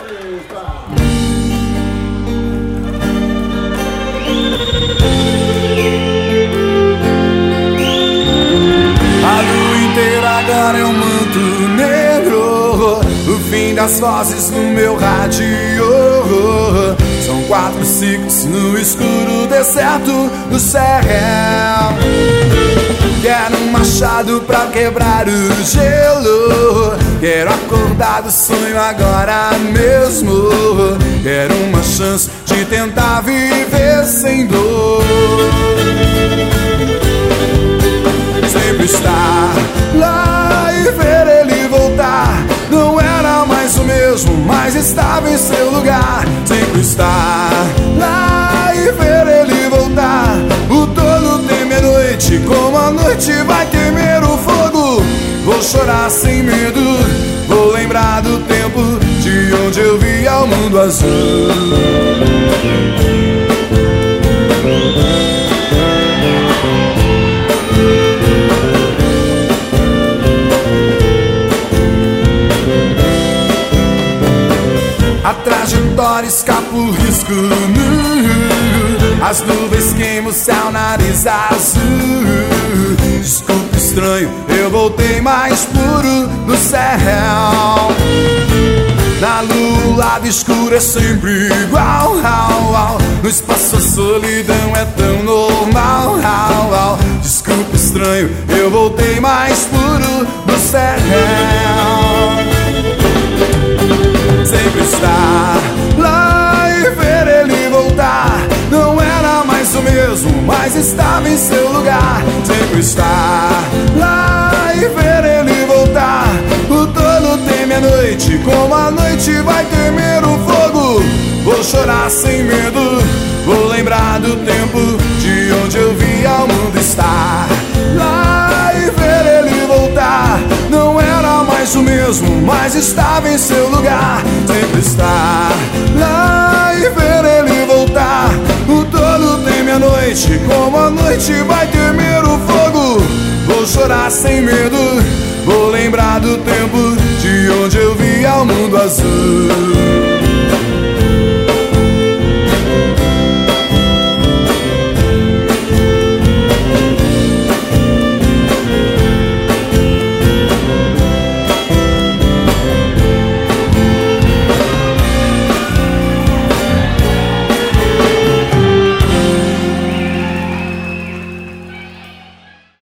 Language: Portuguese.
A lua inteira agora é um manto negro, o fim das vozes no meu rádio. São 4 ciclos no escuro deserto do céu. Quero um machado pra quebrar o gelo. Quero acordar do sonho agora mesmo. Quero uma chance de tentar viver sem dor. Sempre estar lá e ver ele voltar. Não era mais o mesmo, mas estava em seu lugar. Sempre estar lá e ver ele voltar. O tolo teme a noite, como a noite vai temer o fogo. Vou chorar sem medo, vou lembrar do tempo de onde eu via o mundo azul. A trajetória escapa o risco nu. As nuvens queimam o céu, nariz azul. Desculpa, estranho, eu voltei mais puro do céu. Na lua o lado escuro é sempre igual. No espaço a solidão é tão normal. Desculpa, estranho, eu voltei mais puro do céu. Sempre estar lá e ver ele voltar. Não era mais o mesmo, mas estava em seu lugar. Sempre estar lá e ver ele voltar. O tolo teme a noite, como a noite vai temer o fogo. Vou chorar sem medo, vou lembrar do tempo de onde eu via o mundo estar. Lá e ver ele voltar. Não era mais o mesmo, mas estava em seu lugar. Sempre estar lá e ver ele voltar. O tolo teme a noite, como a noite vai temer o fogo. Vou chorar sem medo, vou lembrar do tempo de onde eu via o mundo azul.